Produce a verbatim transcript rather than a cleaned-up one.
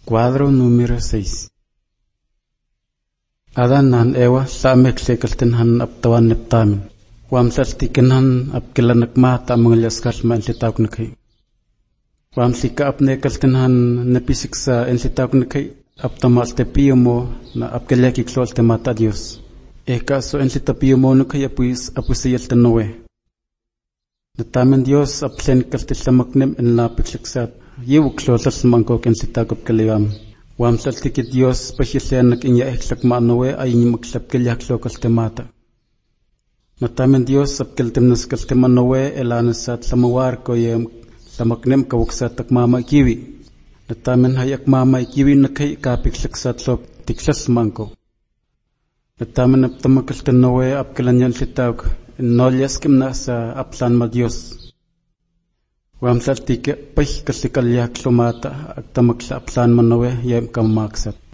Cuadro número seis. Adan nan ewa samek sekaltinhan aptawan neptamin. Wamsaltikinhan apkilanakma ta mangalyaskas ma enlitawk nakay. Wamsika apnekaltinhan napisiksa enlitawk nakay aptamaltepiyo mo na apkilyakiksolte mata Dios. Eka so enlitapiyo mo nakay apuis apusiyaltanowe. Natamin Dios aplen kaltislamaknim en napiksiksat. Yiwuk slosas mangko enlitawk apkilayam. Wamsaltikit Dios pasisyanak inya eksak maanowe ay magsapkilyak slokalte mata. Natamin Dios apkiltimnas kaltimanowe elanasat samawar ko yem samaknem kawaksat akmama ikiwi. Natamin hayak mama ikiwi nakay kapiksaksat slok tiksas mangko. Natamin aptamakaltinowe apkilanyan sitawk nolyaskim na sa aplan ma Dios. Wamsaltik pay kasikalyak slumata agtamaksa aplan manowe yem kamaksat.